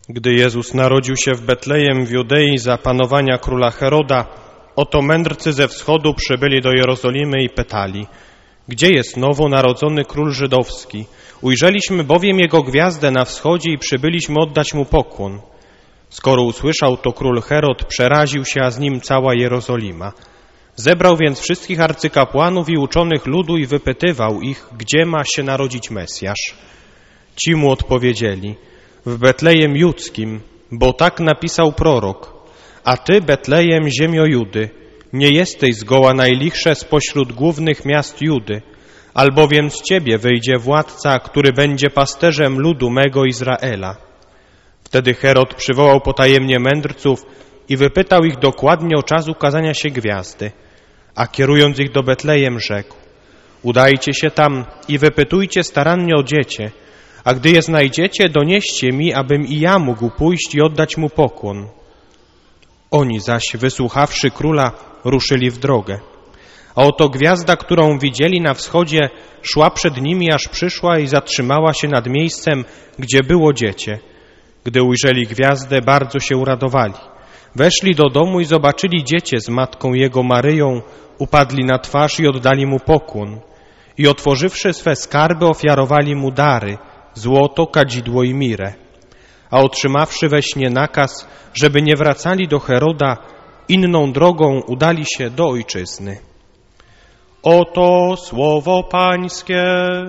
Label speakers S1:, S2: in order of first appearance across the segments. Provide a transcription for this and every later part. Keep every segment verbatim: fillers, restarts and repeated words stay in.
S1: Gdy Jezus narodził się w Betlejem w Judei za panowania króla Heroda, oto mędrcy ze wschodu przybyli do Jerozolimy i pytali: gdzie jest nowonarodzony król żydowski? Ujrzeliśmy bowiem jego gwiazdę na wschodzie i przybyliśmy oddać mu pokłon. Skoro usłyszał to król Herod, przeraził się, a z nim cała Jerozolima. Zebrał więc wszystkich arcykapłanów i uczonych ludu i wypytywał ich, gdzie ma się narodzić Mesjasz. Ci mu odpowiedzieli: w Betlejem Judzkim, bo tak napisał prorok. A ty, Betlejem, ziemio Judy, nie jesteś zgoła najlichsze spośród głównych miast Judy, albowiem z ciebie wyjdzie władca, który będzie pasterzem ludu mego Izraela. Wtedy Herod przywołał potajemnie mędrców i wypytał ich dokładnie o czas ukazania się gwiazdy, a kierując ich do Betlejem rzekł: udajcie się tam i wypytujcie starannie o dziecię, a gdy je znajdziecie, donieście mi, abym i ja mógł pójść i oddać mu pokłon. Oni zaś, wysłuchawszy króla, ruszyli w drogę. A oto gwiazda, którą widzieli na wschodzie, szła przed nimi, aż przyszła i zatrzymała się nad miejscem, gdzie było dziecię. Gdy ujrzeli gwiazdę, bardzo się uradowali. Weszli do domu i zobaczyli dziecię z matką jego Maryją, upadli na twarz i oddali mu pokłon. I otworzywszy swe skarby, ofiarowali mu dary, złoto, kadzidło i mirę. A otrzymawszy we śnie nakaz, żeby nie wracali do Heroda, inną drogą udali się do ojczyzny. Oto słowo Pańskie.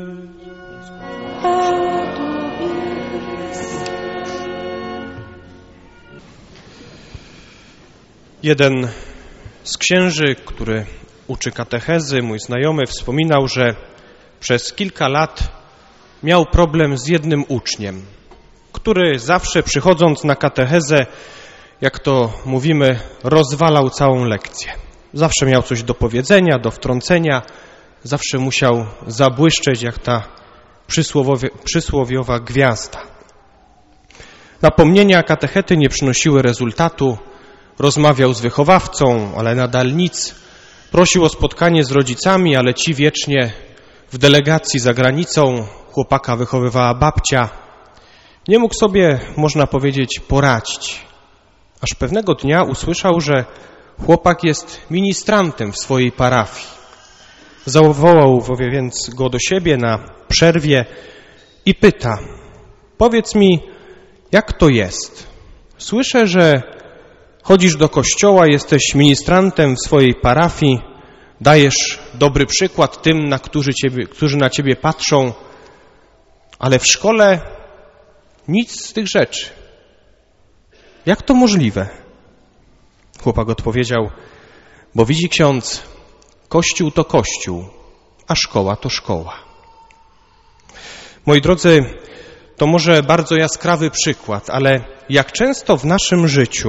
S1: Jeden z księży, który uczy katechezy, mój znajomy, wspominał, że przez kilka lat miał problem z jednym uczniem, który zawsze przychodząc na katechezę, jak to mówimy, rozwalał całą lekcję. Zawsze miał coś do powiedzenia, do wtrącenia, zawsze musiał zabłyszczeć jak ta przysłowiowa gwiazda. Napomnienia katechety nie przynosiły rezultatu, rozmawiał z wychowawcą, ale nadal nic. Prosił o spotkanie z rodzicami, ale ci wiecznie w delegacji za granicą. Chłopaka wychowywała babcia. Nie mógł sobie, można powiedzieć, poradzić. Aż pewnego dnia usłyszał, że chłopak jest ministrantem w swojej parafii. Zawołał więc go do siebie na przerwie i pyta: powiedz mi, jak to jest? Słyszę, że chodzisz do kościoła, jesteś ministrantem w swojej parafii, dajesz dobry przykład tym, na którzy, ciebie, którzy na ciebie patrzą, ale w szkole nic z tych rzeczy. Jak to możliwe? Chłopak odpowiedział: bo widzi ksiądz, kościół to kościół, a szkoła to szkoła. Moi drodzy, to może bardzo jaskrawy przykład, ale jak często w naszym życiu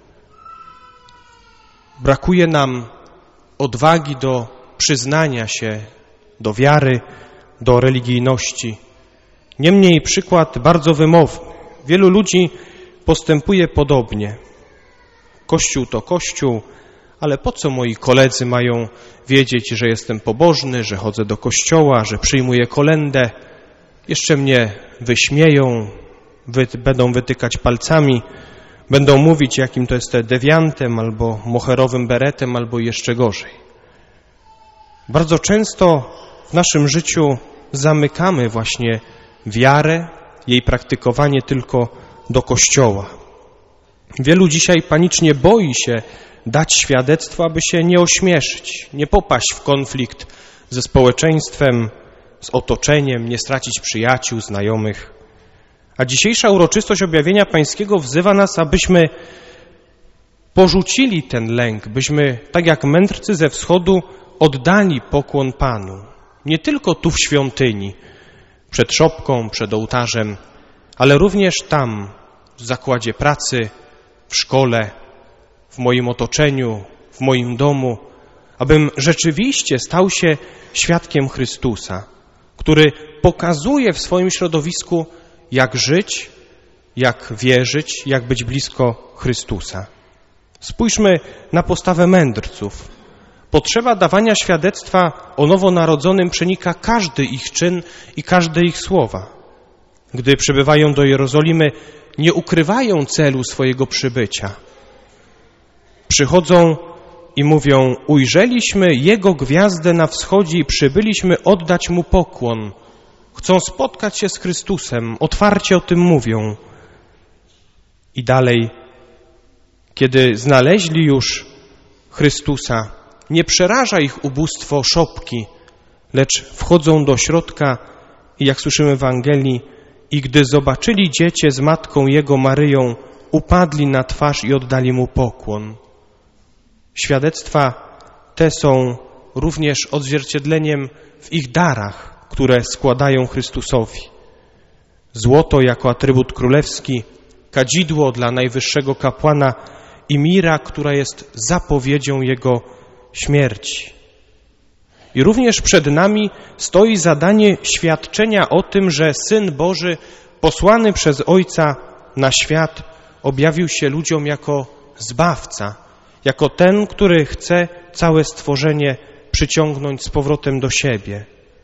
S1: brakuje nam odwagi do przyznania się do wiary, do religijności. Niemniej przykład bardzo wymowny. Wielu ludzi postępuje podobnie. Kościół to kościół, ale po co moi koledzy mają wiedzieć, że jestem pobożny, że chodzę do kościoła, że przyjmuję kolędę? Jeszcze mnie wyśmieją, wy, będą wytykać palcami, będą mówić, jakim to jest dewiantem, albo moherowym beretem, albo jeszcze gorzej. Bardzo często w naszym życiu zamykamy właśnie wiarę, jej praktykowanie tylko do kościoła. Wielu dzisiaj panicznie boi się dać świadectwo, aby się nie ośmieszyć, nie popaść w konflikt ze społeczeństwem, z otoczeniem, nie stracić przyjaciół, znajomych. A dzisiejsza uroczystość objawienia Pańskiego wzywa nas, abyśmy porzucili ten lęk, byśmy, tak jak mędrcy ze wschodu, oddali pokłon Panu. Nie tylko tu w świątyni, przed szopką, przed ołtarzem, ale również tam, w zakładzie pracy, w szkole, w moim otoczeniu, w moim domu, abym rzeczywiście stał się świadkiem Chrystusa, który pokazuje w swoim środowisku, jak żyć, jak wierzyć, jak być blisko Chrystusa. Spójrzmy na postawę mędrców. Potrzeba dawania świadectwa o nowonarodzonym przenika każdy ich czyn i każde ich słowa. Gdy przybywają do Jerozolimy, nie ukrywają celu swojego przybycia. Przychodzą i mówią: ujrzeliśmy Jego gwiazdę na wschodzie i przybyliśmy oddać Mu pokłon. Chcą spotkać się z Chrystusem, otwarcie o tym mówią. I dalej, kiedy znaleźli już Chrystusa, nie przeraża ich ubóstwo szopki, lecz wchodzą do środka i, jak słyszymy w Ewangelii, i gdy zobaczyli dziecię z matką Jego Maryją, upadli na twarz i oddali Mu pokłon. Świadectwa te są również odzwierciedleniem w ich darach, które składają Chrystusowi. Złoto jako atrybut królewski, kadzidło dla najwyższego kapłana i mira, która jest zapowiedzią Jego śmierci. I również przed nami stoi zadanie świadczenia o tym, że Syn Boży, posłany przez Ojca na świat, objawił się ludziom jako Zbawca, jako ten, który chce całe stworzenie przyciągnąć z powrotem do siebie.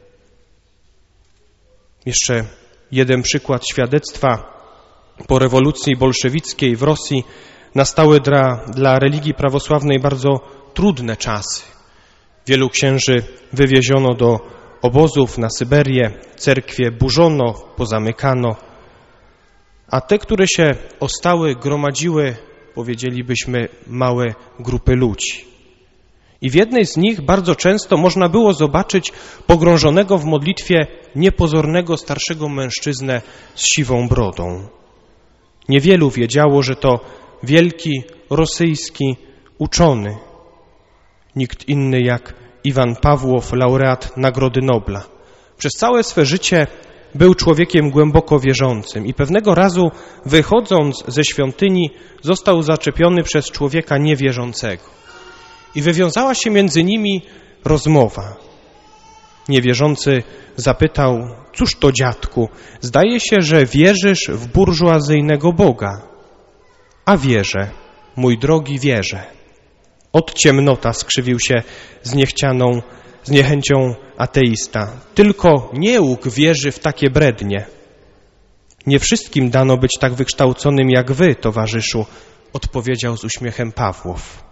S1: Jeszcze jeden przykład świadectwa. Po rewolucji bolszewickiej w Rosji nastały dla, dla religii prawosławnej bardzo trudne czasy. Wielu księży wywieziono do obozów na Syberię, cerkwie burzono, pozamykano, a te, które się ostały, gromadziły, powiedzielibyśmy, małe grupy ludzi. I w jednej z nich bardzo często można było zobaczyć pogrążonego w modlitwie niepozornego starszego mężczyznę z siwą brodą. Niewielu wiedziało, że to wielki rosyjski uczony, nikt inny jak Iwan Pawłow, laureat Nagrody Nobla. Przez całe swe życie był człowiekiem głęboko wierzącym i pewnego razu, wychodząc ze świątyni, został zaczepiony przez człowieka niewierzącego. I wywiązała się między nimi rozmowa. Niewierzący zapytał: cóż to, dziadku, zdaje się, że wierzysz w burżuazyjnego Boga. A wierzę, mój drogi, wierzę. Od ciemnota skrzywił się z niechcianą, z niechęcią ateista. Tylko nieuk wierzy w takie brednie. Nie wszystkim dano być tak wykształconym jak wy, towarzyszu, odpowiedział z uśmiechem Pawłow.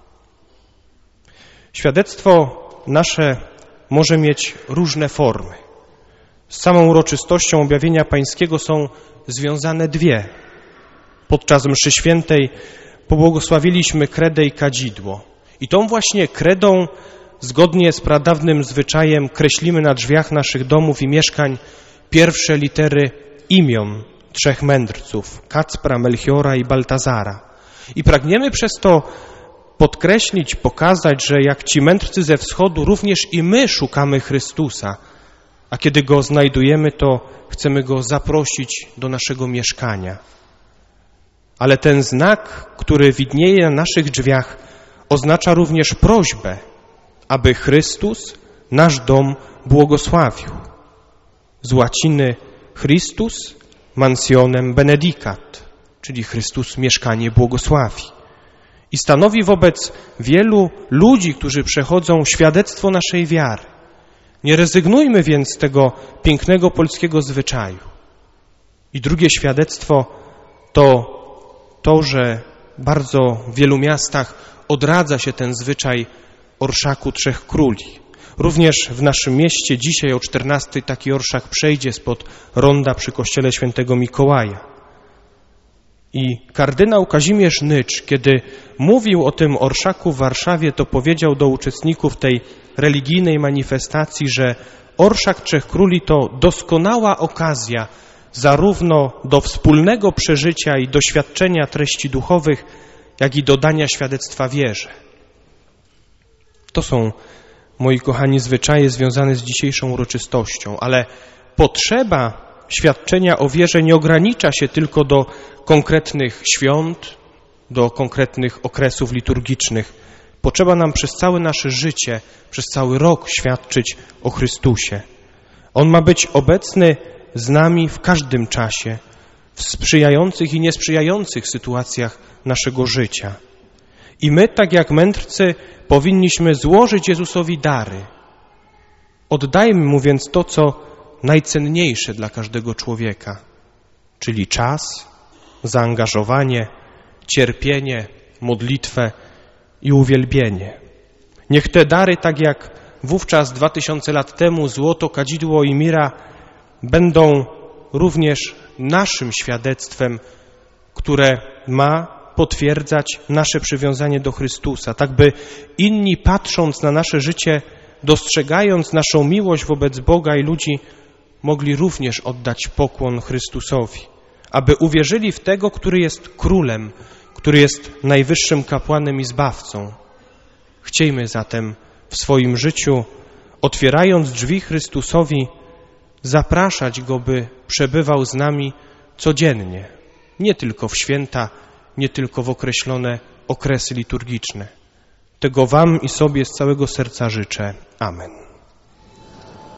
S1: Świadectwo nasze może mieć różne formy. Z samą uroczystością objawienia pańskiego są związane dwie. Podczas mszy świętej pobłogosławiliśmy kredę i kadzidło. I tą właśnie kredą, zgodnie z pradawnym zwyczajem, kreślimy na drzwiach naszych domów i mieszkań pierwsze litery imion trzech mędrców, Kacpra, Melchiora i Baltazara. I pragniemy przez to podkreślić, pokazać, że jak ci mędrcy ze wschodu, również i my szukamy Chrystusa, a kiedy Go znajdujemy, to chcemy Go zaprosić do naszego mieszkania. Ale ten znak, który widnieje na naszych drzwiach, oznacza również prośbę, aby Chrystus nasz dom błogosławił. Z łaciny Christus mansionem benedicat, czyli Chrystus mieszkanie błogosławi. I stanowi wobec wielu ludzi, którzy przechodzą, świadectwo naszej wiary. Nie rezygnujmy więc z tego pięknego polskiego zwyczaju. I drugie świadectwo to to, że bardzo w wielu miastach odradza się ten zwyczaj orszaku trzech króli. Również w naszym mieście dzisiaj o czternastej taki orszak przejdzie spod ronda przy kościele świętego Mikołaja. I kardynał Kazimierz Nycz, kiedy mówił o tym orszaku w Warszawie, to powiedział do uczestników tej religijnej manifestacji, że orszak trzech króli to doskonała okazja zarówno do wspólnego przeżycia i doświadczenia treści duchowych, jak i dodania świadectwa wierze. To są, moi kochani, zwyczaje związane z dzisiejszą uroczystością, ale potrzeba świadczenia o wierze nie ogranicza się tylko do konkretnych świąt, do konkretnych okresów liturgicznych. Potrzeba nam przez całe nasze życie, przez cały rok świadczyć o Chrystusie. On ma być obecny z nami w każdym czasie, w sprzyjających i niesprzyjających sytuacjach naszego życia. I my, tak jak mędrcy, powinniśmy złożyć Jezusowi dary. Oddajmy Mu więc to, co najcenniejsze dla każdego człowieka, czyli czas, zaangażowanie, cierpienie, modlitwę i uwielbienie. Niech te dary, tak jak wówczas dwa tysiące lat temu złoto, kadzidło i mira, będą również naszym świadectwem, które ma potwierdzać nasze przywiązanie do Chrystusa, tak by inni, patrząc na nasze życie, dostrzegając naszą miłość wobec Boga i ludzi, mogli również oddać pokłon Chrystusowi, aby uwierzyli w tego, który jest królem, który jest najwyższym kapłanem i zbawcą. Chciejmy zatem w swoim życiu, otwierając drzwi Chrystusowi, zapraszać Go, by przebywał z nami codziennie, nie tylko w święta, nie tylko w określone okresy liturgiczne. Tego Wam i sobie z całego serca życzę. Amen.